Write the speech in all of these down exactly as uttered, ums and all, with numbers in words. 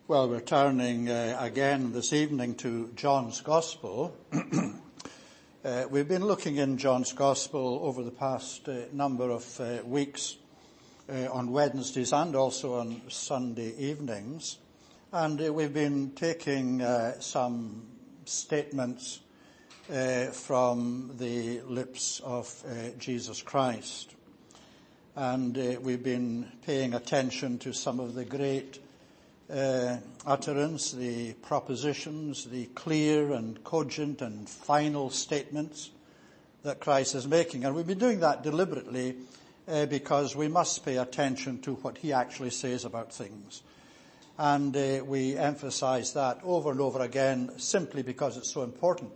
Well, we're turning uh, again this evening to John's Gospel. uh, we've been looking in John's Gospel over the past uh, number of uh, weeks uh, on Wednesdays and also on Sunday evenings. And uh, we've been taking uh, some statements uh, from the lips of uh, Jesus Christ. And uh, we've been paying attention to some of the great Uh, utterance, the propositions, the clear and cogent and final statements that Christ is making. And we've been doing that deliberately uh, because we must pay attention to what he actually says about things. And uh, we emphasize that over and over again simply because it's so important.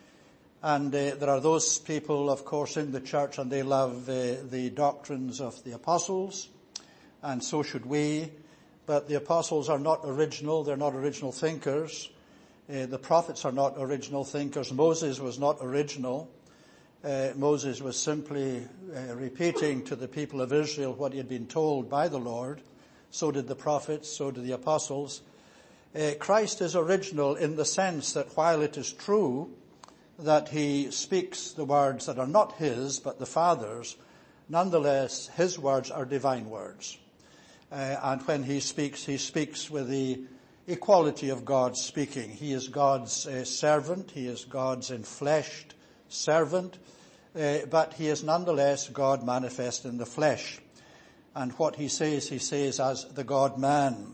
And uh, there are those people, of course, in the church, and they love uh, the doctrines of the apostles, and so should we. But the apostles are not original. They're not original thinkers. Uh, the prophets are not original thinkers. Moses was not original. Uh, Moses was simply uh, repeating to the people of Israel what he had been told by the Lord. So did the prophets. So did the apostles. Uh, Christ is original in the sense that while it is true that he speaks the words that are not his but the Father's, nonetheless his words are divine words. Uh, and when he speaks, he speaks with the equality of God speaking. He is God's uh, servant. He is God's enfleshed servant. Uh, but he is nonetheless God manifest in the flesh. And what he says, he says as the God-man.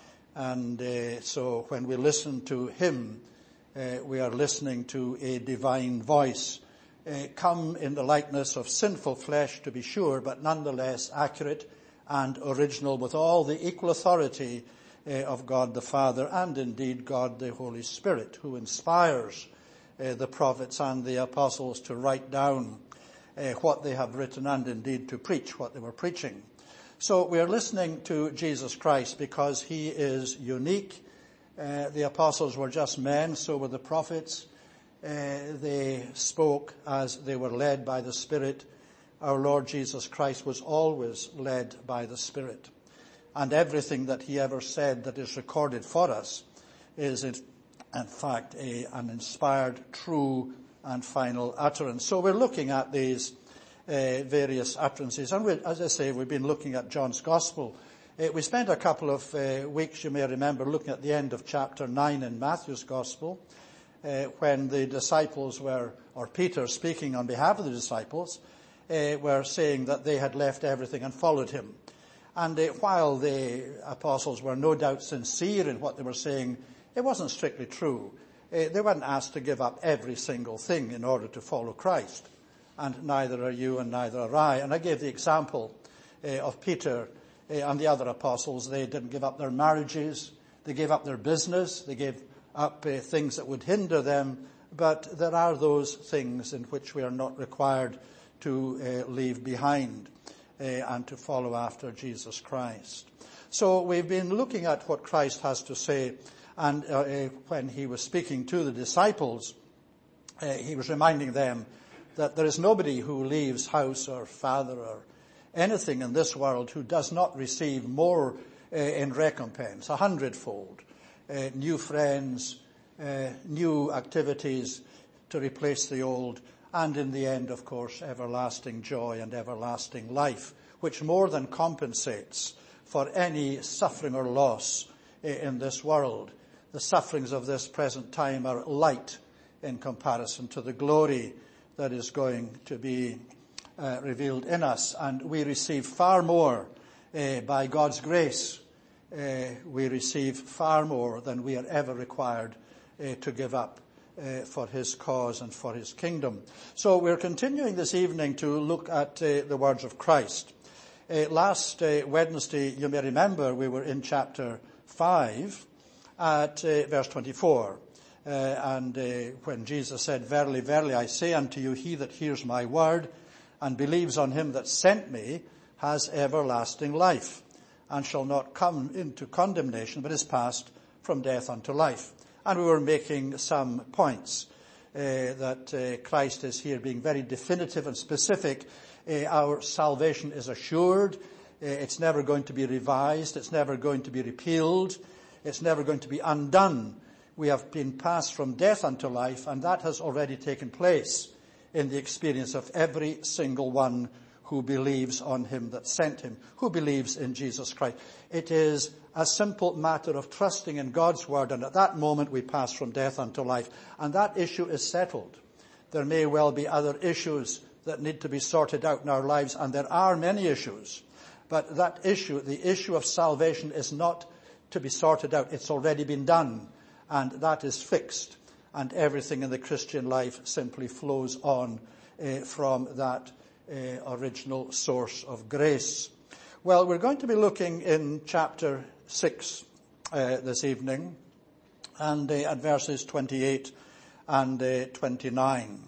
And uh, so when we listen to him, uh, we are listening to a divine voice, uh, come in the likeness of sinful flesh, to be sure, but nonetheless accurate and original, with all the equal authority uh, of God the Father and indeed God the Holy Spirit, who inspires uh, the prophets and the apostles to write down uh, what they have written and indeed to preach what they were preaching. So we are listening to Jesus Christ because he is unique. Uh, the apostles were just men, so were the prophets. Uh, they spoke as they were led by the Spirit. Our Lord Jesus Christ was always led by the Spirit. And everything that he ever said that is recorded for us is in, in fact a, an inspired, true and final utterance. So we're looking at these uh, various utterances. And we, as I say, we've been looking at John's Gospel. Uh, we spent a couple of uh, weeks, you may remember, looking at the end of chapter nine in Matthew's Gospel, uh, when the disciples were, or Peter speaking on behalf of the disciples, Uh, were saying that they had left everything and followed him. And uh, while the apostles were no doubt sincere in what they were saying, it wasn't strictly true. Uh, they weren't asked to give up every single thing in order to follow Christ. And neither are you and neither are I. And I gave the example uh, of Peter uh, and the other apostles. They didn't give up their marriages. They gave up their business. They gave up uh, things that would hinder them. But there are those things in which we are not required to uh, leave behind uh, and to follow after Jesus Christ. So we've been looking at what Christ has to say, and uh, uh, when he was speaking to the disciples, uh, he was reminding them that there is nobody who leaves house or father or anything in this world who does not receive more uh, in recompense, a hundredfold, uh, new friends, uh, new activities to replace the old, and in the end, of course, everlasting joy and everlasting life, which more than compensates for any suffering or loss in this world. The sufferings of this present time are light in comparison to the glory that is going to be uh, revealed in us. And we receive far more uh, by God's grace. Uh, we receive far more than we are ever required uh, to give up Uh, for his cause and for his kingdom. So we're continuing this evening to look at uh, the words of Christ. Uh, last uh, Wednesday, you may remember, we were in chapter five at uh, verse twenty-four. Uh, and uh, when Jesus said, "Verily, verily, I say unto you, he that hears my word and believes on him that sent me has everlasting life, and shall not come into condemnation, but is passed from death unto life." And we were making some points uh, that uh, Christ is here being very definitive and specific. Uh, our salvation is assured. Uh, it's never going to be revised. It's never going to be repealed. It's never going to be undone. We have been passed from death unto life, and that has already taken place in the experience of every single one who believes on him that sent him, who believes in Jesus Christ. It is a simple matter of trusting in God's word, and at that moment we pass from death unto life. And that issue is settled. There may well be other issues that need to be sorted out in our lives, and there are many issues. But that issue, the issue of salvation, is not to be sorted out. It's already been done, and that is fixed. And everything in the Christian life simply flows on uh, from that uh, original source of grace. Well, we're going to be looking in chapter six uh, this evening, and uh, at verses twenty-eight and uh, twenty-nine.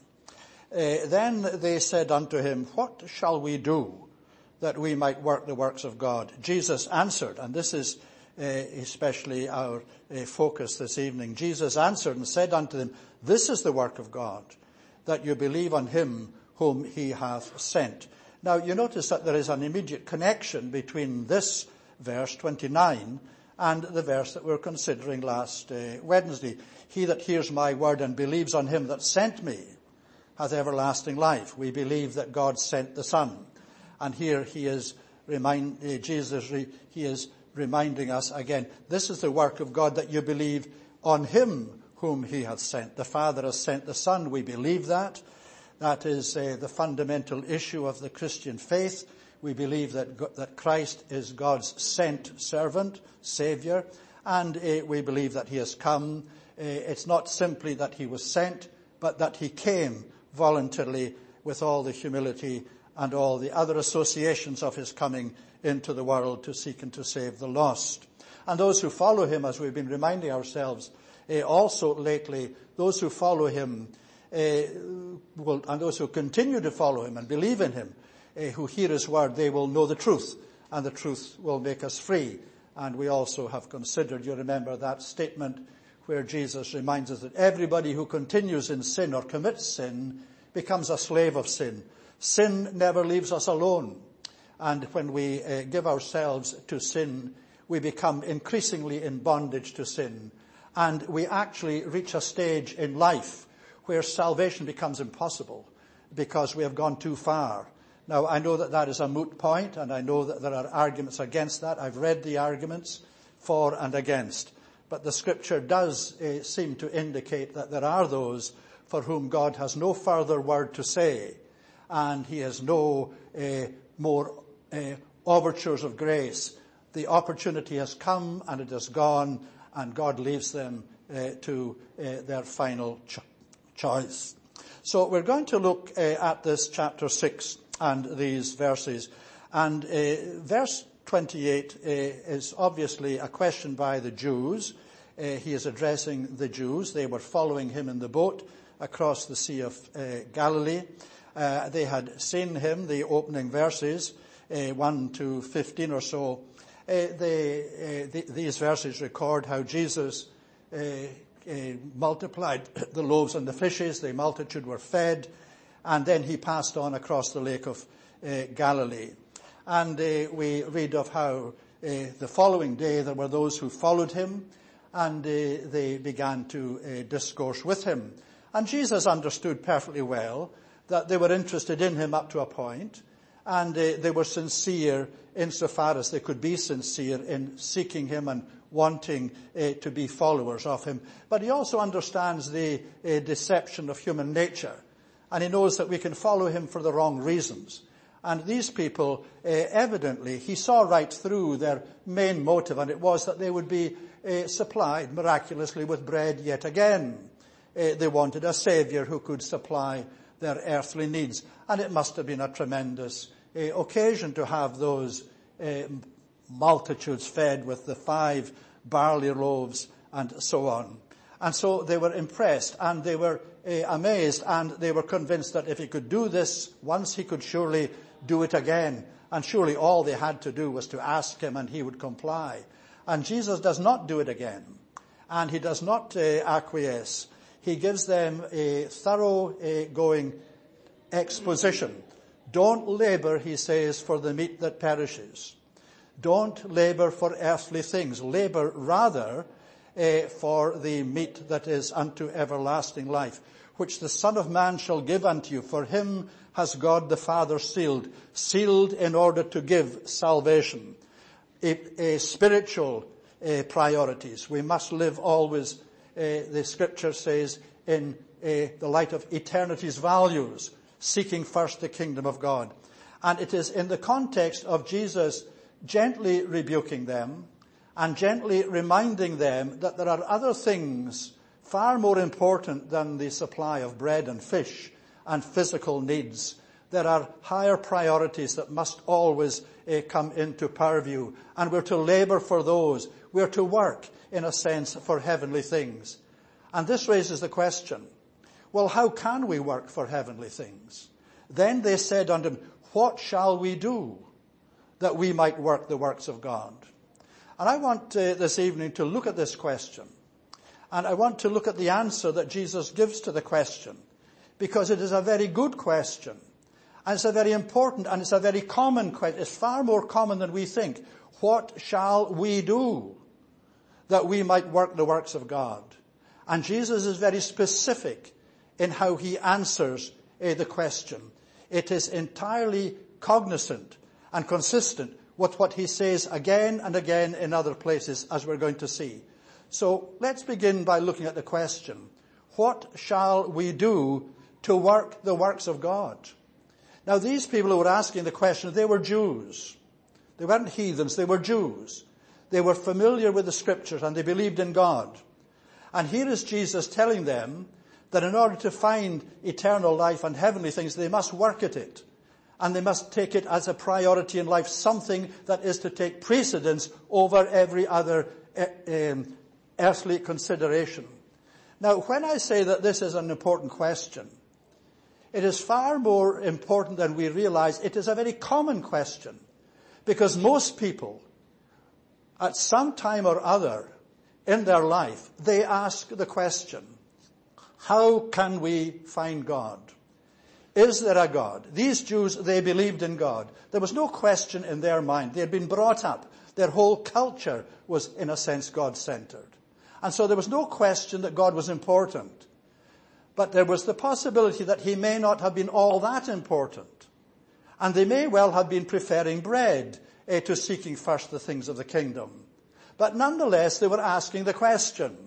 Uh, then they said unto him, What shall we do that we might work the works of God? Jesus answered, and this is uh, especially our uh, focus this evening. Jesus answered and said unto them, This is the work of God, that you believe on him whom he hath sent. Now, you notice that there is an immediate connection between this verse twenty-nine and the verse that we were considering last uh, Wednesday. He that hears my word and believes on him that sent me hath everlasting life. We believe that God sent the Son. And here he is remind uh, Jesus re, he is reminding us again, this is the work of God, that you believe on him whom he hath sent. The Father has sent the Son. We believe that. That is uh, the fundamental issue of the Christian faith. We believe that God, that Christ is God's sent servant, Savior, and uh, we believe that he has come. Uh, it's not simply that he was sent, but that he came voluntarily with all the humility and all the other associations of his coming into the world to seek and to save the lost. And those who follow him, as we've been reminding ourselves uh, also lately, those who follow him Uh, will, and those who continue to follow him and believe in him, uh, who hear his word, they will know the truth, and the truth will make us free. And we also have considered, you remember that statement where Jesus reminds us that everybody who continues in sin or commits sin becomes a slave of sin. Sin never leaves us alone. And when we uh, give ourselves to sin, we become increasingly in bondage to sin. And we actually reach a stage in life where salvation becomes impossible because we have gone too far. Now, I know that that is a moot point, and I know that there are arguments against that. I've read the arguments for and against. But the Scripture does uh, seem to indicate that there are those for whom God has no further word to say, and he has no uh, more uh, overtures of grace. The opportunity has come and it has gone, and God leaves them uh, to uh, their final choice. choice. So we're going to look uh, at this chapter six and these verses. And uh, verse twenty-eight uh, is obviously a question by the Jews. Uh, he is addressing the Jews. They were following him in the boat across the Sea of uh, Galilee. Uh, they had seen him, the opening verses, uh, one to fifteen or so. Uh, they, uh, the, these verses record how Jesus uh, Uh, multiplied the loaves and the fishes, the multitude were fed, and then he passed on across the lake of uh, Galilee. And uh, we read of how uh, the following day there were those who followed him, and uh, they began to uh, discourse with him. And Jesus understood perfectly well that they were interested in him up to a point, and uh, they were sincere insofar as they could be sincere in seeking him and wanting uh, to be followers of him. But he also understands the uh, deception of human nature, and he knows that we can follow him for the wrong reasons. And these people, uh, evidently, he saw right through their main motive, and it was that they would be uh, supplied miraculously with bread yet again. Uh, they wanted a Savior who could supply their earthly needs. And it must have been a tremendous uh, occasion to have those uh, multitudes fed with the five barley loaves and so on. And so they were impressed, and they were uh, amazed, and they were convinced that if he could do this once, he could surely do it again. And surely all they had to do was to ask him, and he would comply. And Jesus does not do it again, and he does not uh, acquiesce. He gives them a thorough uh, going exposition. Don't labor, he says, for the meat that perishes. Don't labor for earthly things. Labor rather uh, for the meat that is unto everlasting life, which the Son of Man shall give unto you. For him has God the Father sealed, sealed in order to give salvation. A, a spiritual uh, priorities. We must live always, uh, the scripture says, in uh, the light of eternity's values, seeking first the kingdom of God. And it is in the context of Jesus gently rebuking them and gently reminding them that there are other things far more important than the supply of bread and fish and physical needs. There are higher priorities that must always uh, come into purview, and we're to labor for those. We're to work, in a sense, for heavenly things. And this raises the question, well, how can we work for heavenly things? Then they said unto him, what shall we do that we might work the works of God? And I want uh, this evening to look at this question. And I want to look at the answer that Jesus gives to the question, because it is a very good question. And it's a very important and it's a very common question. It's far more common than we think. What shall we do that we might work the works of God? And Jesus is very specific in how he answers uh, the question. It is entirely cognizant and consistent with what he says again and again in other places, as we're going to see. So let's begin by looking at the question, what shall we do to work the works of God? Now, these people who were asking the question, they were Jews. They weren't heathens, they were Jews. They were familiar with the scriptures and they believed in God. And here is Jesus telling them that in order to find eternal life and heavenly things, they must work at it. And they must take it as a priority in life, something that is to take precedence over every other um, earthly consideration. Now, when I say that this is an important question, it is far more important than we realize. It is a very common question, because most people, at some time or other in their life, they ask the question, how can we find God? Is there a God? These Jews, they believed in God. There was no question in their mind. They had been brought up. Their whole culture was, in a sense, God-centered. And so there was no question that God was important. But there was the possibility that he may not have been all that important. And they may well have been preferring bread eh, to seeking first the things of the kingdom. But nonetheless, they were asking the question.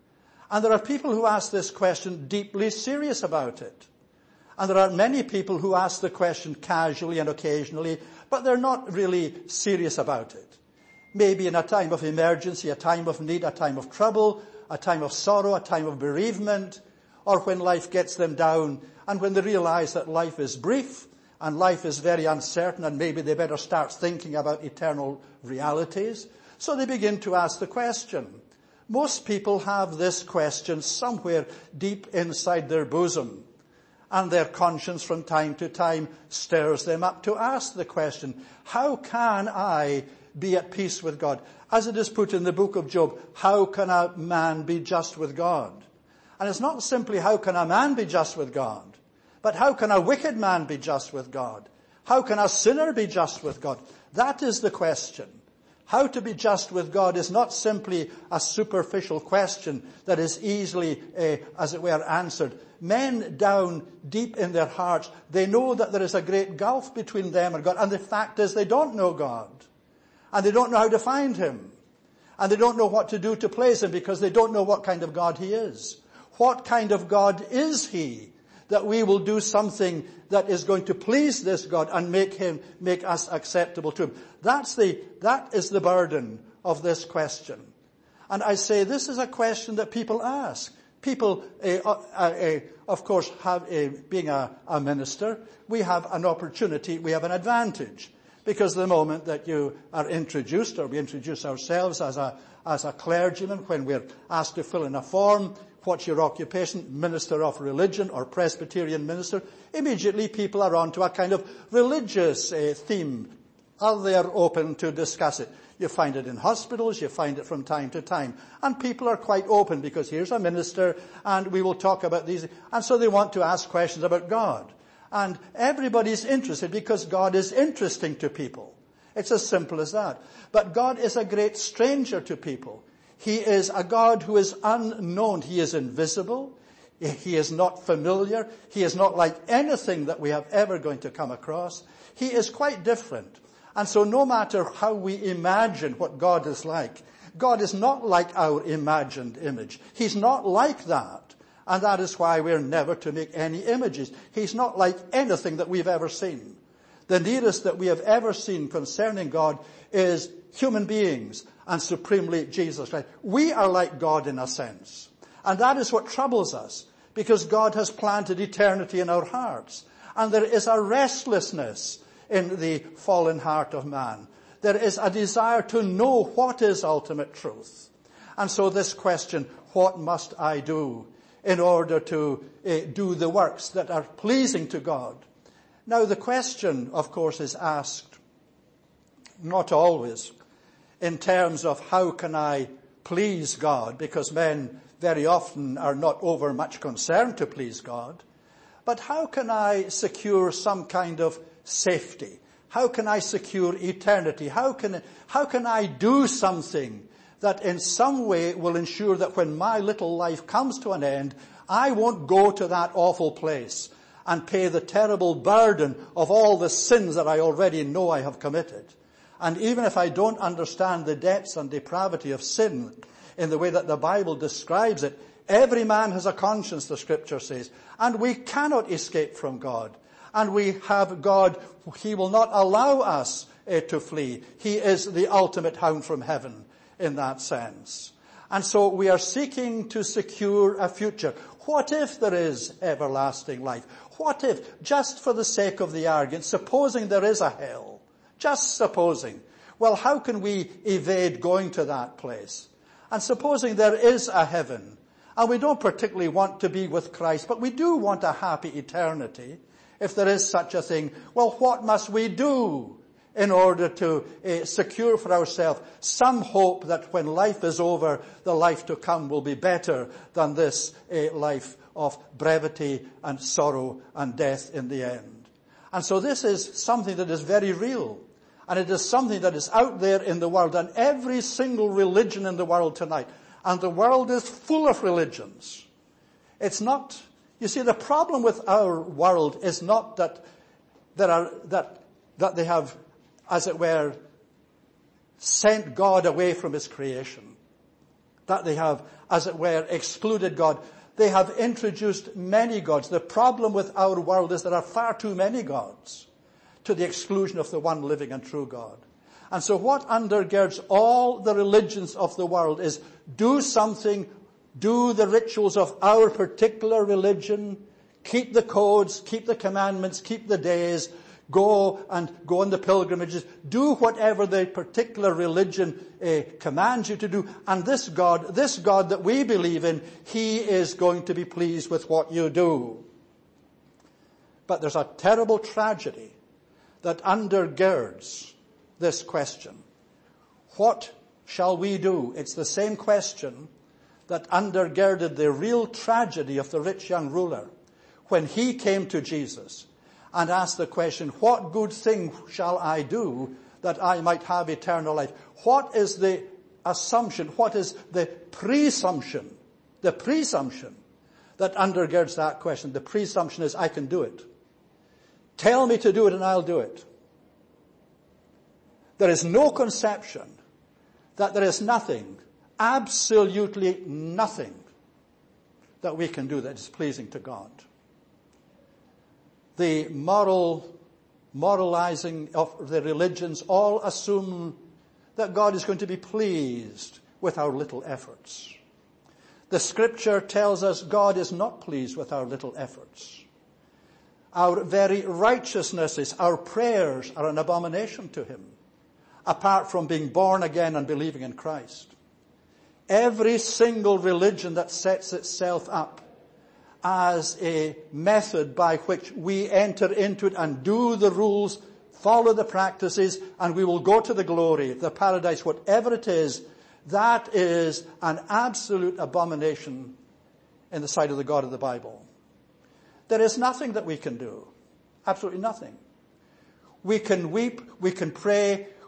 And there are people who ask this question deeply serious about it. And there are many people who ask the question casually and occasionally, but they're not really serious about it. Maybe in a time of emergency, a time of need, a time of trouble, a time of sorrow, a time of bereavement, or when life gets them down and when they realize that life is brief and life is very uncertain and maybe they better start thinking about eternal realities. So they begin to ask the question. Most people have this question somewhere deep inside their bosom. And their conscience from time to time stirs them up to ask the question, how can I be at peace with God? As it is put in the book of Job, how can a man be just with God? And it's not simply how can a man be just with God, but how can a wicked man be just with God? How can a sinner be just with God? That is the question. How to be just with God is not simply a superficial question that is easily, uh, as it were, answered. Men down deep in their hearts, they know that there is a great gulf between them and God. And the fact is they don't know God. And they don't know how to find him. And they don't know what to do to please him because they don't know what kind of God he is. What kind of God is he that we will do something that is going to please this God and make him, make us acceptable to him? That's the, that is the burden of this question. And I say this is a question that people ask. People, uh, uh, uh, of course, have, uh, being a, a minister, we have an opportunity, we have an advantage. Because the moment that you are introduced, or we introduce ourselves as a, as a clergyman, when we're asked to fill in a form, what's your occupation, minister of religion or Presbyterian minister, immediately people are on to a kind of religious uh, theme. Are they open to discuss it? You find it in hospitals, you find it from time to time. And people are quite open because here's a minister and we will talk about these. And so they want to ask questions about God. And everybody's interested because God is interesting to people. It's as simple as that. But God is a great stranger to people. He is a God who is unknown. He is invisible. He is not familiar. He is not like anything that we have ever going to come across. He is quite different. And so no matter how we imagine what God is like, God is not like our imagined image. He's not like that. And that is why we're never to make any images. He's not like anything that we've ever seen. The nearest that we have ever seen concerning God is human beings, and supremely Jesus Christ. We are like God in a sense. And that is what troubles us, because God has planted eternity in our hearts. And there is a restlessness in the fallen heart of man. There is a desire to know what is ultimate truth. And so this question, what must I do in order to uh, do the works that are pleasing to God? Now the question, of course, is asked, not always, in terms of how can I please God, because men very often are not over much concerned to please God. But how can I secure some kind of safety? How can I secure eternity? How can, how can I do something that in some way will ensure that when my little life comes to an end, I won't go to that awful place and pay the terrible burden of all the sins that I already know I have committed. And even if I don't understand the depths and depravity of sin in the way that the Bible describes it, every man has a conscience, the Scripture says, and we cannot escape from God. And we have God, He will not allow us uh, to flee. He is the ultimate hound from heaven in that sense. And so we are seeking to secure a future. What if there is everlasting life? What if, just for the sake of the argument, supposing there is a hell, just supposing, well, how can we evade going to that place? And supposing there is a heaven, and we don't particularly want to be with Christ, but we do want a happy eternity, if there is such a thing, well, what must we do in order to uh, secure for ourselves some hope that when life is over, the life to come will be better than this uh, life of brevity and sorrow and death in the end? And so this is something that is very real. And it is something that is out there in the world, and every single religion in the world tonight. And the world is full of religions. It's not, you see, the problem with our world is not that there are, that, that they have, as it were, sent God away from His creation. That they have, as it were, excluded God. They have introduced many gods. The problem with our world is there are far too many gods, to the exclusion of the one living and true God. And so what undergirds all the religions of the world is do something, do the rituals of our particular religion, keep the codes, keep the commandments, keep the days, go and go on the pilgrimages, do whatever the particular religion uh, commands you to do. And this God, this God that we believe in, He is going to be pleased with what you do. But there's a terrible tragedy that undergirds this question. What shall we do? It's the same question that undergirded the real tragedy of the rich young ruler when he came to Jesus and asked the question, what good thing shall I do that I might have eternal life? What is the assumption? What is the presumption? The presumption that undergirds that question. The presumption is, I can do it. Tell me to do it and I'll do it. There is no conception that there is nothing, absolutely nothing, that we can do that is pleasing to God. The moral, moralizing of the religions all assume that God is going to be pleased with our little efforts. The Scripture tells us God is not pleased with our little efforts. Our very righteousnesses, our prayers are an abomination to Him, apart from being born again and believing in Christ. Every single religion that sets itself up as a method by which we enter into it and do the rules, follow the practices, and we will go to the glory, the paradise, whatever it is, that is an absolute abomination in the sight of the God of the Bible. There is nothing that we can do. Absolutely nothing. We can weep, we can pray,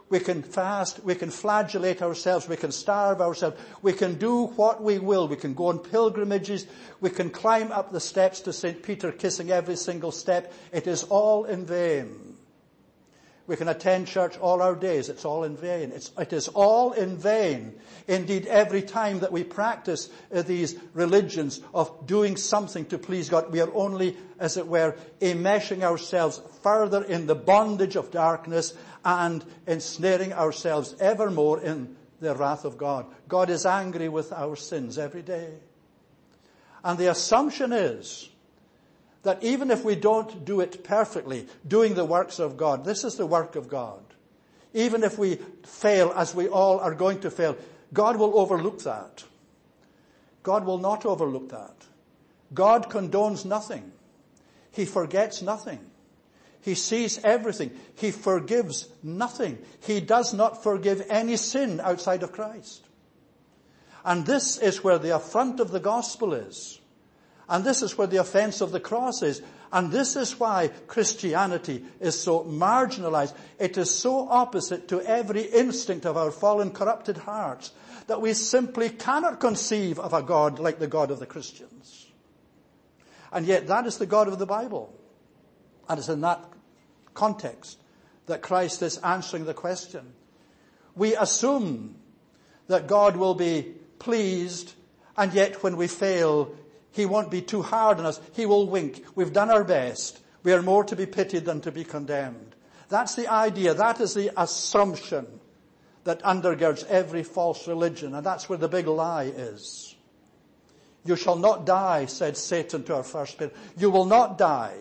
we can fast, we can flagellate ourselves, we can starve ourselves, we can do what we will, we can go on pilgrimages, we can climb up the steps to Saint Peter kissing every single step. It is all in vain. We can attend church all our days. It's all in vain. It's, it is all in vain. Indeed, every time that we practice uh, these religions of doing something to please God, we are only, as it were, enmeshing ourselves further in the bondage of darkness and ensnaring ourselves ever more in the wrath of God. God is angry with our sins every day. And the assumption is that even if we don't do it perfectly, doing the works of God, this is the work of God. Even if we fail, as we all are going to fail, God will overlook that. God will not overlook that. God condones nothing. He forgets nothing. He sees everything. He forgives nothing. He does not forgive any sin outside of Christ. And this is where the affront of the gospel is. And this is where the offense of the cross is. And this is why Christianity is so marginalized. It is so opposite to every instinct of our fallen, corrupted hearts that we simply cannot conceive of a God like the God of the Christians. And yet that is the God of the Bible. And it's in that context that Christ is answering the question. We assume that God will be pleased, and yet when we fail, He won't be too hard on us. He will wink. We've done our best. We are more to be pitied than to be condemned. That's the idea. That is the assumption that undergirds every false religion. And that's where the big lie is. You shall not die, said Satan to our first parents. You will not die.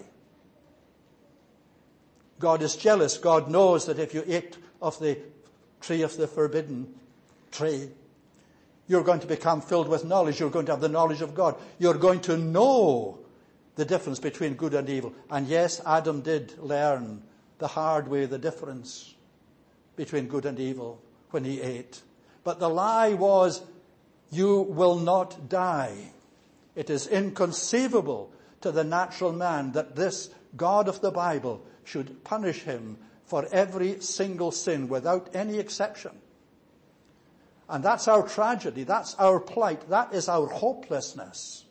God is jealous. God knows that if you ate of the tree of the forbidden tree, you're going to become filled with knowledge. You're going to have the knowledge of God. You're going to know the difference between good and evil. And yes, Adam did learn the hard way the difference between good and evil when he ate. But the lie was, you will not die. It is inconceivable to the natural man that this God of the Bible should punish him for every single sin without any exception. And that's our tragedy. That's our plight. That is our hopelessness.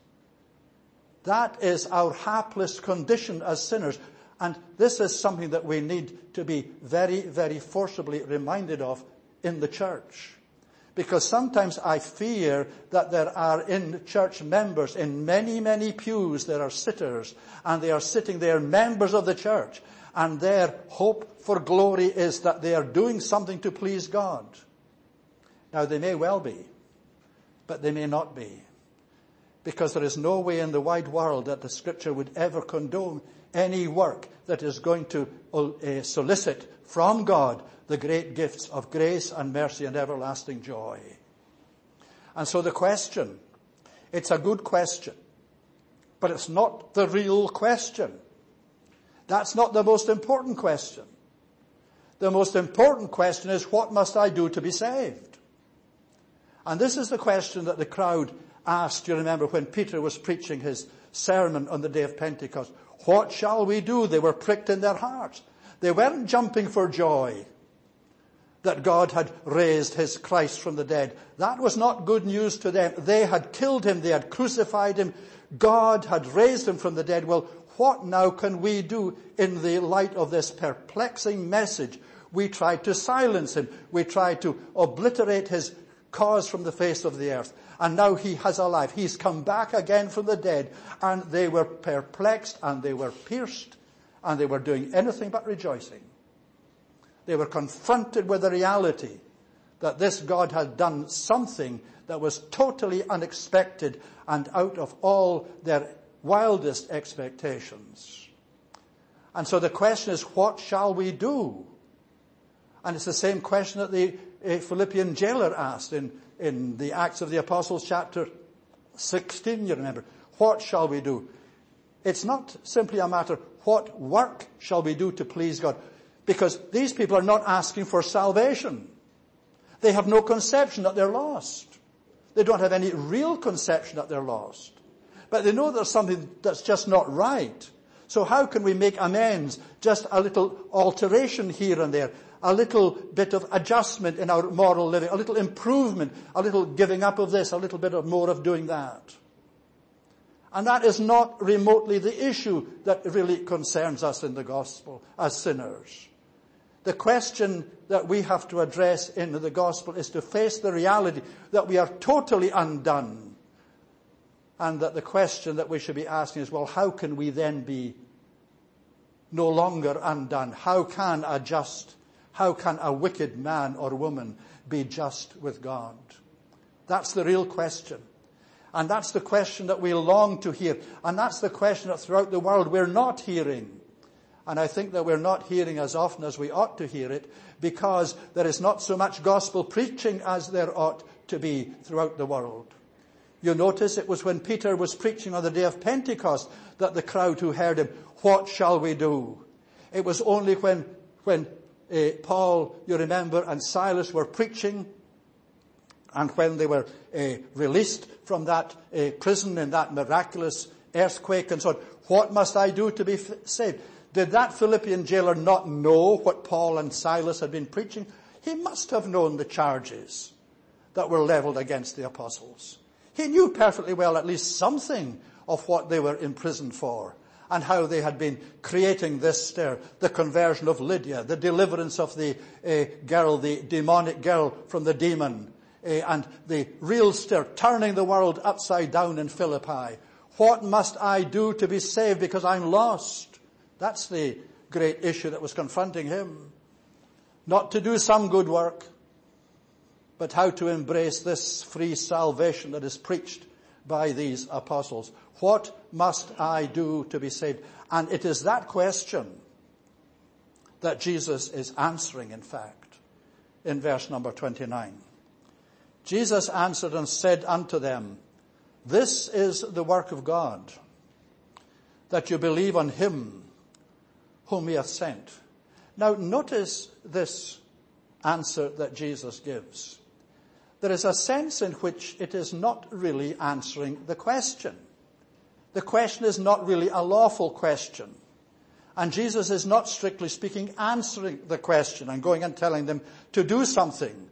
That is our hapless condition as sinners. And this is something that we need to be very, very forcibly reminded of in the church. Because sometimes I fear that there are in church members, in many, many pews, there are sitters, and they are sitting there, members of the church, and their hope for glory is that they are doing something to please God. Now, they may well be, but they may not be. Because there is no way in the wide world that the Scripture would ever condone any work that is going to uh, solicit from God the great gifts of grace and mercy and everlasting joy. And so the question, it's a good question, but it's not the real question. That's not the most important question. The most important question is, what must I do to be saved? And this is the question that the crowd asked, you remember, when Peter was preaching his sermon on the day of Pentecost. What shall we do? They were pricked in their hearts. They weren't jumping for joy that God had raised his Christ from the dead. That was not good news to them. They had killed him. They had crucified him. God had raised him from the dead. Well, what now can we do in the light of this perplexing message? We tried to silence him. We tried to obliterate his cause from the face of the earth. And now he has a life. He's come back again from the dead. And they were perplexed and they were pierced and they were doing anything but rejoicing. They were confronted with the reality that this God had done something that was totally unexpected and out of all their wildest expectations. And so the question is, what shall we do? And it's the same question that the a Philippian jailer asked in, in the Acts of the Apostles chapter sixteen, you remember. What shall we do? It's not simply a matter, what work shall we do to please God? Because these people are not asking for salvation. They have no conception that they're lost. They don't have any real conception that they're lost. But they know there's something that's just not right. So how can we make amends? Just a little alteration here and there. a little bit of adjustment in our moral living, a little improvement, a little giving up of this, a little bit of more of doing that. And that is not remotely the issue that really concerns us in the gospel as sinners. The question that we have to address in the gospel is to face the reality that we are totally undone. And that the question that we should be asking is, well, how can we then be no longer undone? How can a just, how can a wicked man or woman be just with God? That's the real question. And that's the question that we long to hear. And that's the question that throughout the world we're not hearing. And I think that we're not hearing as often as we ought to hear it, because there is not so much gospel preaching as there ought to be throughout the world. You notice it was when Peter was preaching on the day of Pentecost that the crowd who heard him, what shall we do? It was only when, when uh, Paul, you remember, and Silas were preaching, and when they were uh, released from that uh, prison in that miraculous earthquake and so on, what must I do to be f- saved? Did that Philippian jailer not know what Paul and Silas had been preaching? He must have known the charges that were leveled against the apostles. He knew perfectly well at least something of what they were imprisoned for and how they had been creating this stir, the conversion of Lydia, the deliverance of the uh, girl, the demonic girl from the demon, uh, and the real stir, turning the world upside down in Philippi. What must I do to be saved because I'm lost? That's the great issue that was confronting him. Not to do some good work, but how to embrace this free salvation that is preached by these apostles. What must I do to be saved? And it is that question that Jesus is answering, in fact, in verse number twenty-nine. Jesus answered and said unto them, this is the work of God, that you believe on him whom he hath sent. Now notice this answer that Jesus gives. There is a sense in which it is not really answering the question. The question is not really a lawful question. And Jesus is not, strictly speaking, answering the question and going and telling them to do something.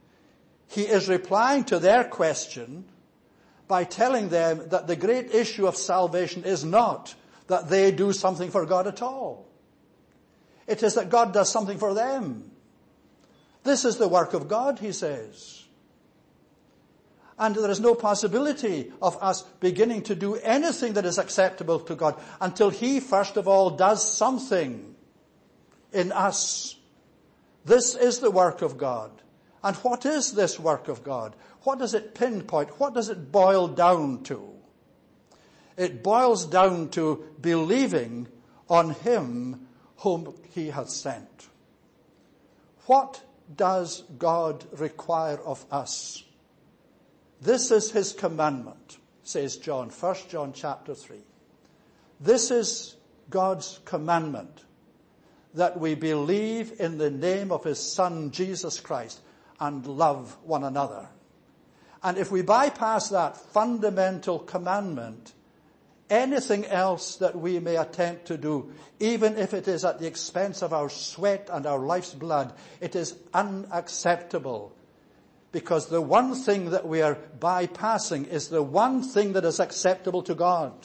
He is replying to their question by telling them that the great issue of salvation is not that they do something for God at all. It is that God does something for them. This is the work of God, he says. And there is no possibility of us beginning to do anything that is acceptable to God until he, first of all, does something in us. This is the work of God. And what is this work of God? What does it pinpoint? What does it boil down to? It boils down to believing on him whom he hath sent. What does God require of us? This is his commandment, says John, First John chapter three. This is God's commandment, that we believe in the name of his Son, Jesus Christ, and love one another. And if we bypass that fundamental commandment, anything else that we may attempt to do, even if it is at the expense of our sweat and our life's blood, it is unacceptable. Because the one thing that we are bypassing is the one thing that is acceptable to God.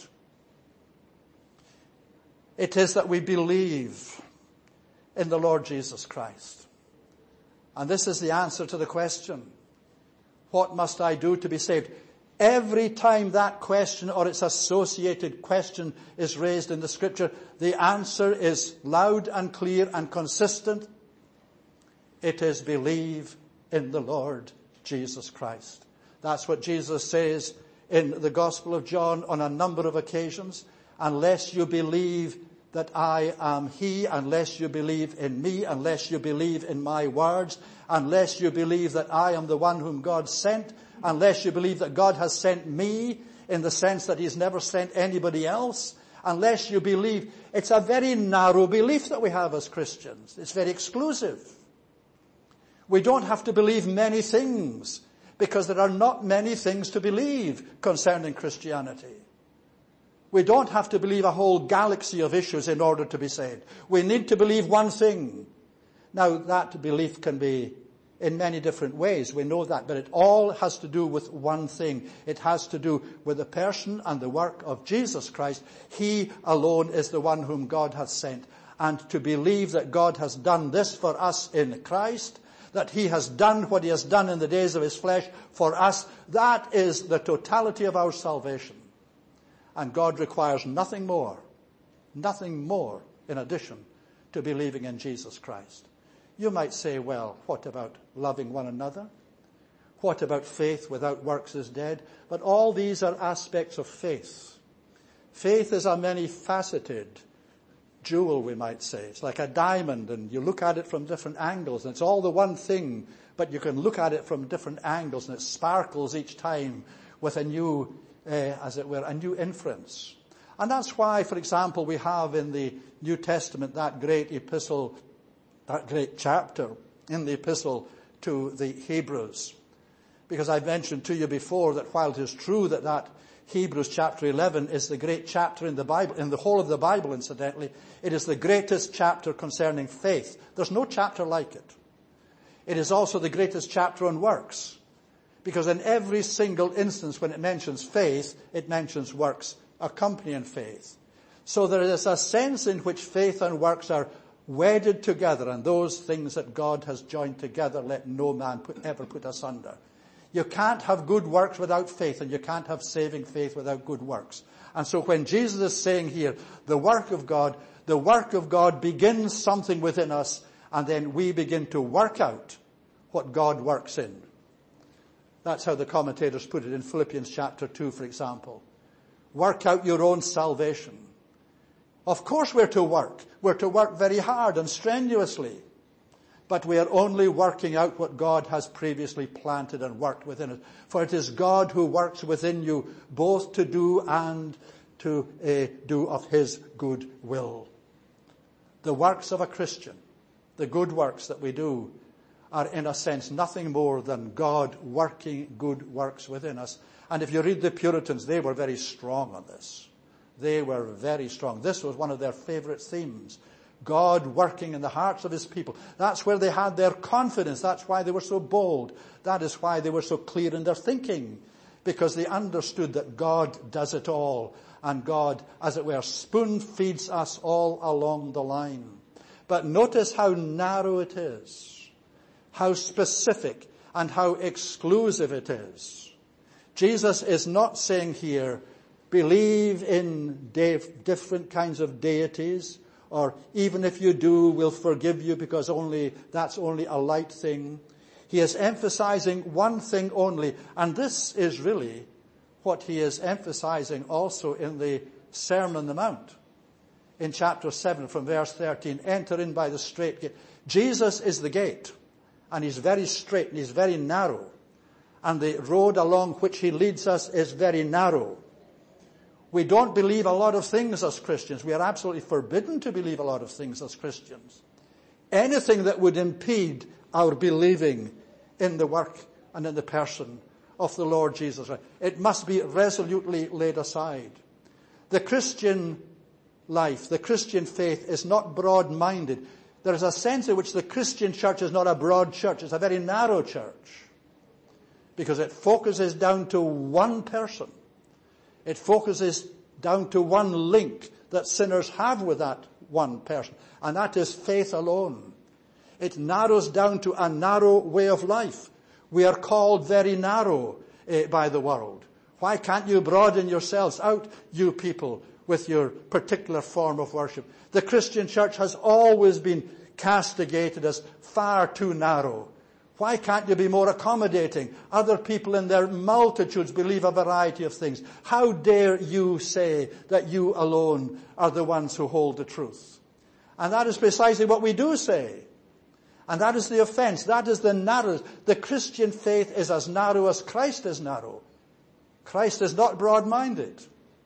It is that we believe in the Lord Jesus Christ. And this is the answer to the question, what must I do to be saved? Every time that question or its associated question is raised in the scripture, the answer is loud and clear and consistent. It is believe in the Lord Jesus Christ. That's what Jesus says in the Gospel of John on a number of occasions. Unless you believe that I am he, unless you believe in me, unless you believe in my words, unless you believe that I am the one whom God sent, unless you believe that God has sent me in the sense that he's never sent anybody else, unless you believe, it's a very narrow belief that we have as Christians. It's very exclusive. We don't have to believe many things because there are not many things to believe concerning Christianity. We don't have to believe a whole galaxy of issues in order to be saved. We need to believe one thing. Now, that belief can be in many different ways. We know that. But it all has to do with one thing. It has to do with the person and the work of Jesus Christ. He alone is the one whom God has sent. And to believe that God has done this for us in Christ, that he has done what he has done in the days of his flesh for us, that is the totality of our salvation. And God requires nothing more, nothing more in addition to believing in Jesus Christ. You might say, well, what about loving one another? What about faith without works is dead? But all these are aspects of faith. Faith is a many-faceted jewel, we might say. It's like a diamond, and you look at it from different angles, and it's all the one thing, but you can look at it from different angles, and it sparkles each time with a new, uh, as it were, a new inference. And that's why, for example, we have in the New Testament that great epistle, that great chapter in the epistle to the Hebrews. Because I've mentioned to you before that while it is true that that Hebrews chapter eleven is the great chapter in the Bible, in the whole of the Bible incidentally, it is the greatest chapter concerning faith. There's no chapter like it. It is also the greatest chapter on works. Because in every single instance when it mentions faith, it mentions works accompanying faith. So there is a sense in which faith and works are wedded together, and those things that God has joined together, let no man put, ever put asunder. You can't have good works without faith, and you can't have saving faith without good works. And so when Jesus is saying here, the work of God, the work of God begins something within us, and then we begin to work out what God works in. That's how the commentators put it in Philippians chapter two, for example. Work out your own salvation. Of course we're to work. We're to work very hard and strenuously. But we are only working out what God has previously planted and worked within us. For it is God who works within you both to do and to uh, do of his good will. The works of a Christian, the good works that we do, are in a sense nothing more than God working good works within us. And if you read the Puritans, they were very strong on this. They were very strong. This was one of their favorite themes. God working in the hearts of his people. That's where they had their confidence. That's why they were so bold. That is why they were so clear in their thinking. Because they understood that God does it all. And God, as it were, spoon feeds us all along the line. But notice how narrow it is. How specific and how exclusive it is. Jesus is not saying here, believe in de- different kinds of deities, or even if you do, we'll forgive you because only that's only a light thing. He is emphasizing one thing only, and this is really what he is emphasizing also in the Sermon on the Mount. In chapter seven from verse thirteen, enter in by the straight gate. Jesus is the gate, and he's very straight and he's very narrow. And the road along which he leads us is very narrow. We don't believe a lot of things as Christians. We are absolutely forbidden to believe a lot of things as Christians. Anything that would impede our believing in the work and in the person of the Lord Jesus Christ, it must be resolutely laid aside. The Christian life, the Christian faith is not broad-minded. There is a sense in which the Christian church is not a broad church. It's a very narrow church. Because it focuses down to one person. It focuses down to one link that sinners have with that one person. And that is faith alone. It narrows down to a narrow way of life. We are called very narrow uh, by the world. Why can't you broaden yourselves out, you people, with your particular form of worship? The Christian church has always been castigated as far too narrow. Why can't you be more accommodating? Other people in their multitudes believe a variety of things. How dare you say that you alone are the ones who hold the truth? And that is precisely what we do say. And that is the offense. That is the narrow. The Christian faith is as narrow as Christ is narrow. Christ is not broad-minded.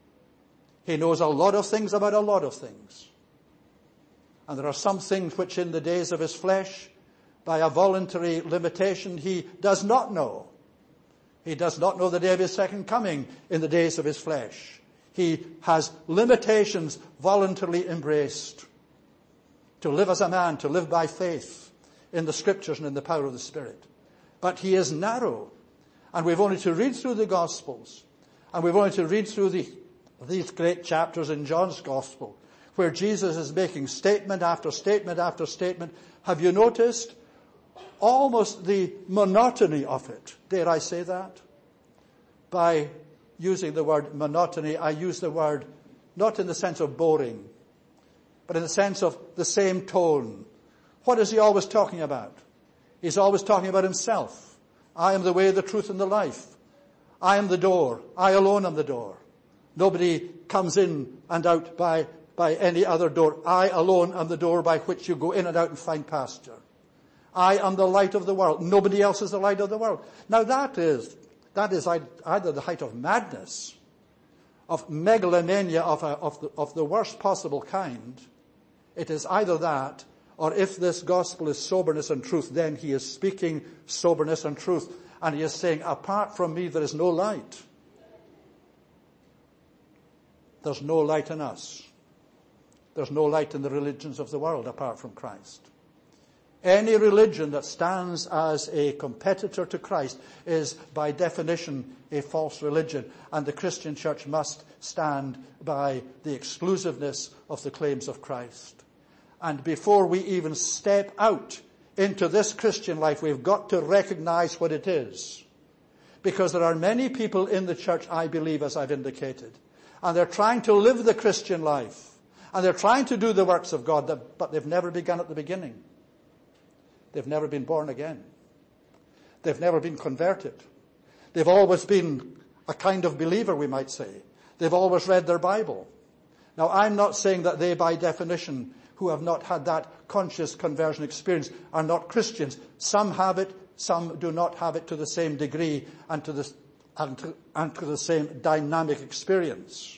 He knows a lot of things about a lot of things. And there are some things which in the days of his flesh, by a voluntary limitation, he does not know. He does not know the day of his second coming in the days of his flesh. He has limitations voluntarily embraced. To live as a man, to live by faith. in the Scriptures and in the power of the Spirit. But he is narrow. And we've only to read through the Gospels. And we've only to read through the, these great chapters in John's Gospel, where Jesus is making statement after statement after statement. Have you noticed almost the monotony of it? Dare I say that? By using the word monotony, I use the word not in the sense of boring, but in the sense of the same tone. What is he always talking about? He's always talking about himself. I am the way, the truth, and the life. I am the door. I alone am the door. Nobody comes in and out by, by any other door. I alone am the door by which you go in and out and find pasture. I am the light of the world. Nobody else is the light of the world. Now that is, that is either the height of madness, of megalomania of, a, of, the, of the worst possible kind. It is either that, or if this gospel is soberness and truth, then he is speaking soberness and truth. And he is saying, apart from me, there is no light. There's no light in us. There's no light in the religions of the world apart from Christ. Any religion that stands as a competitor to Christ is by definition a false religion, and the Christian church must stand by the exclusiveness of the claims of Christ. And before we even step out into this Christian life, we've got to recognize what it is. Because there are many people in the church, I believe, as I've indicated, and they're trying to live the Christian life, and they're trying to do the works of God, but they've never begun at the beginning. They've never been born again. They've never been converted. They've always been a kind of believer, we might say. They've always read their Bible. Now, I'm not saying that they, by definition, who have not had that conscious conversion experience, are not Christians. Some have it, some do not have it to the same degree and to the, and to, and to the same dynamic experience.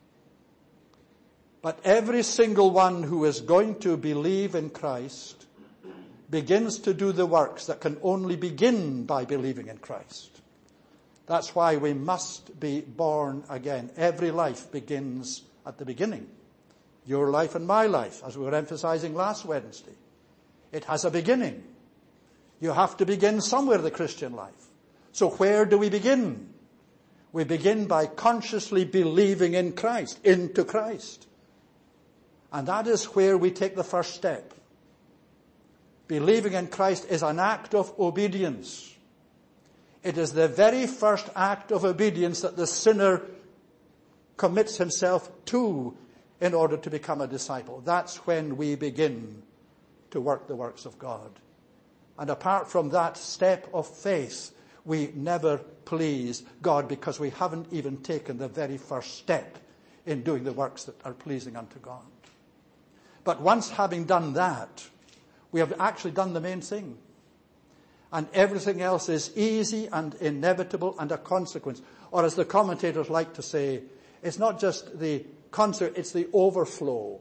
But every single one who is going to believe in Christ begins to do the works that can only begin by believing in Christ. That's why we must be born again. Every life begins at the beginning. Your life and my life, as we were emphasizing last Wednesday. It has a beginning. You have to begin somewhere, the Christian life. So where do we begin? We begin by consciously believing in Christ, into Christ. And that is where we take the first step. Believing in Christ is an act of obedience. It is the very first act of obedience that the sinner commits himself to in order to become a disciple. That's when we begin to work the works of God. And apart from that step of faith, we never please God because we haven't even taken the very first step in doing the works that are pleasing unto God. But once having done that, we have actually done the main thing. And everything else is easy and inevitable and a consequence. Or as the commentators like to say, it's not just the consequence, it's the overflow.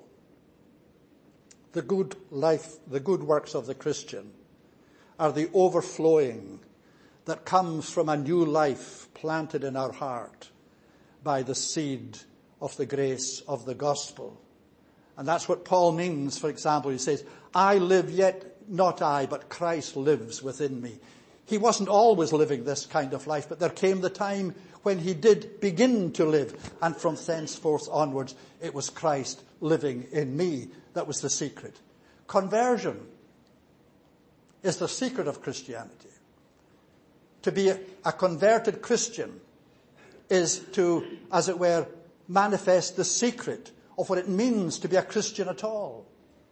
The good life, the good works of the Christian are the overflowing that comes from a new life planted in our heart by the seed of the grace of the gospel. And that's what Paul means, for example. He says, I live yet not I, but Christ lives within me. He wasn't always living this kind of life, but there came the time when he did begin to live. And from thenceforth onwards, it was Christ living in me. That was the secret. Conversion is the secret of Christianity. To be a, a converted Christian is to, as it were, manifest the secret of what it means to be a Christian at all.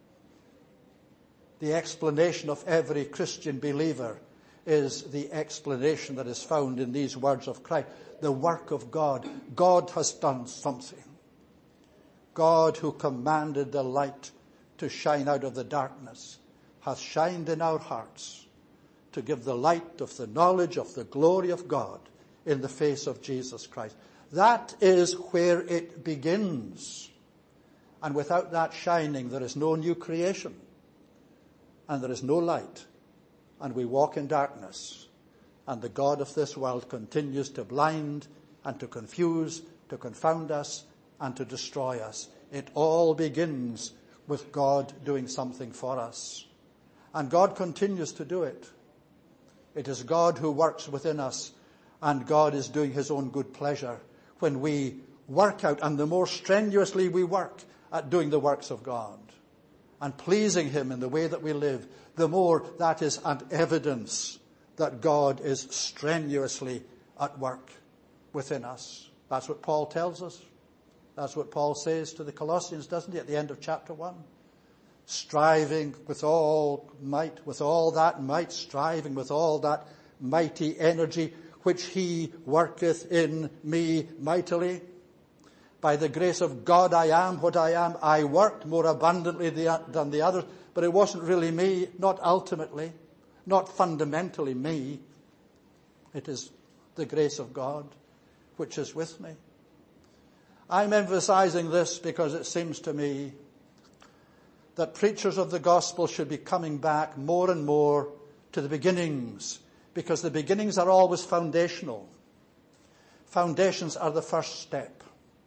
The explanation of every Christian believer is the explanation that is found in these words of Christ. The work of God. God has done something. God, who commanded the light to shine out of the darkness, hath shined in our hearts to give the light of the knowledge of the glory of God in the face of Jesus Christ. That is where it begins. And without that shining, there is no new creation. And there is no light. And we walk in darkness. And the God of this world continues to blind and to confuse, to confound us, and to destroy us. It all begins with God doing something for us. And God continues to do it. It is God who works within us, and God is doing his own good pleasure when we work out, and the more strenuously we work at doing the works of God and pleasing him in the way that we live, the more that is an evidence that God is strenuously at work within us. That's what Paul tells us. That's what Paul says to the Colossians, doesn't he, at the end of chapter one? Striving with all might, with all that might, striving with all that mighty energy which he worketh in me mightily. By the grace of God I am what I am. I worked more abundantly than the others, but it wasn't really me, not ultimately, not fundamentally me. It is the grace of God which is with me. I'm emphasizing this because it seems to me that preachers of the gospel should be coming back more and more to the beginnings, because the beginnings are always foundational. Foundations are the first step.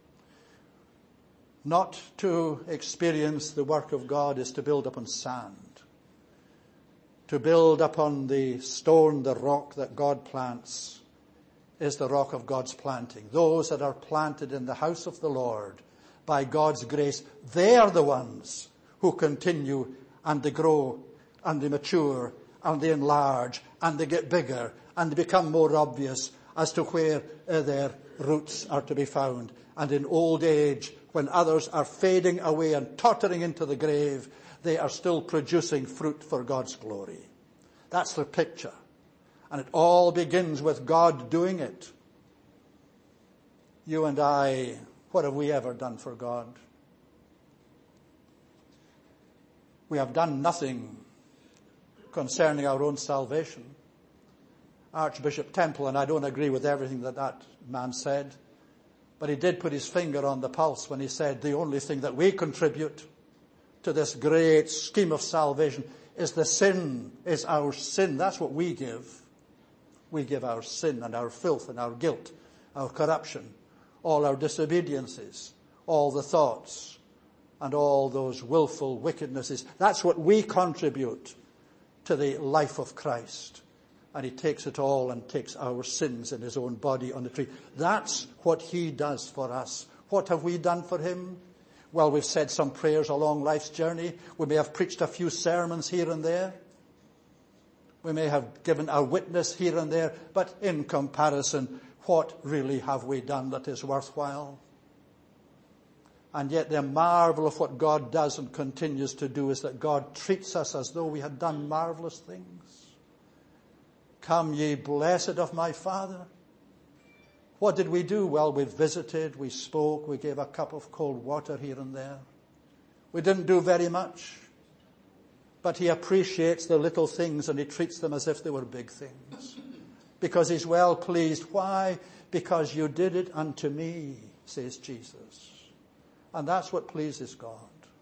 Not to experience the work of God is to build upon sand, to build upon the stone, the rock that God plants is the rock of God's planting. Those that are planted in the house of the Lord by God's grace, they are the ones who continue and they grow and they mature and they enlarge and they get bigger and they become more obvious as to where uh, their roots are to be found. And in old age, when others are fading away and tottering into the grave, they are still producing fruit for God's glory. That's the picture. And it all begins with God doing it. You and I, what have we ever done for God? We have done nothing concerning our own salvation. Archbishop Temple, and I don't agree with everything that that man said, but he did put his finger on the pulse when he said the only thing that we contribute to this great scheme of salvation is the sin, is our sin. That's what we give. We give our sin and our filth and our guilt, our corruption, all our disobediences, all the thoughts and all those willful wickednesses. That's what we contribute to the life of Christ. And he takes it all and takes our sins in his own body on the tree. That's what he does for us. What have we done for him? Well, we've said some prayers along life's journey. We may have preached a few sermons here and there. We may have given a witness here and there. But in comparison, what really have we done that is worthwhile? And yet the marvel of what God does and continues to do is that God treats us as though we had done marvelous things. Come ye blessed of my Father. What did we do? Well, we visited, we spoke, we gave a cup of cold water here and there. We didn't do very much. But he appreciates the little things and he treats them as if they were big things. Because he's well pleased. Why? Because you did it unto me, says Jesus. And that's what pleases God.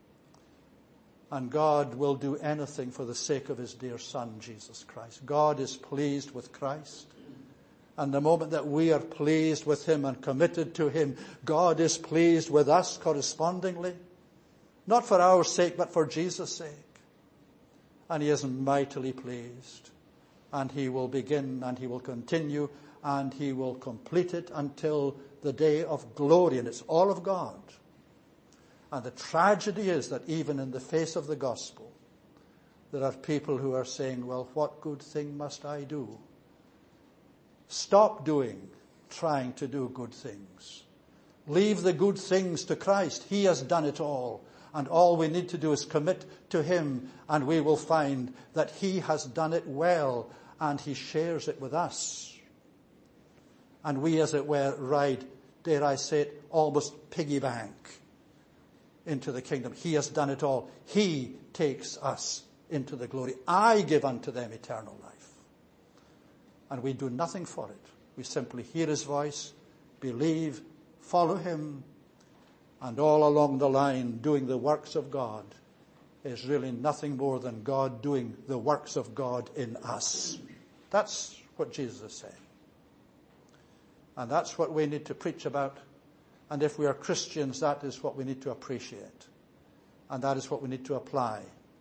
And God will do anything for the sake of his dear Son, Jesus Christ. God is pleased with Christ. And the moment that we are pleased with him and committed to him, God is pleased with us correspondingly. Not for our sake, but for Jesus' sake. And he is mightily pleased. And he will begin and he will continue and he will complete it until the day of glory. And it's all of God. And the tragedy is that even in the face of the gospel, there are people who are saying, well, what good thing must I do? Stop doing, trying to do good things. Leave the good things to Christ. He has done it all. And all we need to do is commit to him, and we will find that he has done it well, and he shares it with us. And we, as it were, ride, dare I say it, almost piggy bank into the kingdom. He has done it all. He takes us into the glory. I give unto them eternal life. And we do nothing for it. We simply hear his voice, believe, follow him, and all along the line doing the works of God is really nothing more than God doing the works of God in us. That's what Jesus is saying. And that's what we need to preach about. And if we are Christians, that is what we need to appreciate. And that is what we need to apply.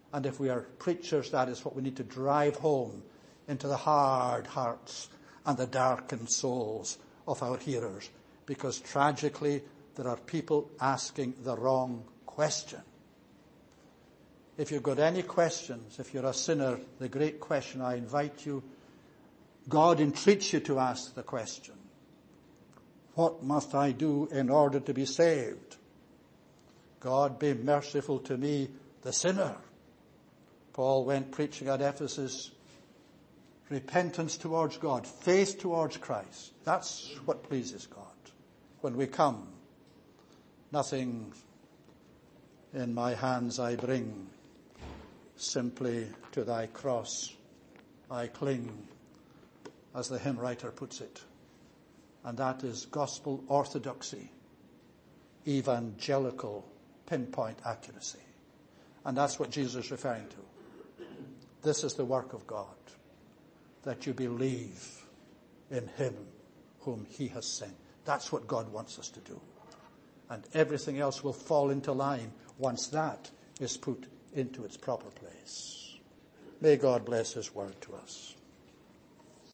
And if we are preachers, that is what we need to drive home into the hard hearts and the darkened souls of our hearers. Because tragically, there are people asking the wrong question. If you've got any questions, if you're a sinner, the great question, I invite you, God entreats you to ask the question, what must I do in order to be saved? God be merciful to me, the sinner. Paul went preaching at Ephesus, repentance towards God, faith towards Christ. That's what pleases God. When we come, nothing in my hands I bring, simply to thy cross I cling, as the hymn writer puts it. And that is gospel orthodoxy, evangelical pinpoint accuracy. And that's what Jesus is referring to. This is the work of God, that you believe in him whom he has sent. That's what God wants us to do. And everything else will fall into line once that is put into its proper place. May God bless his word to us.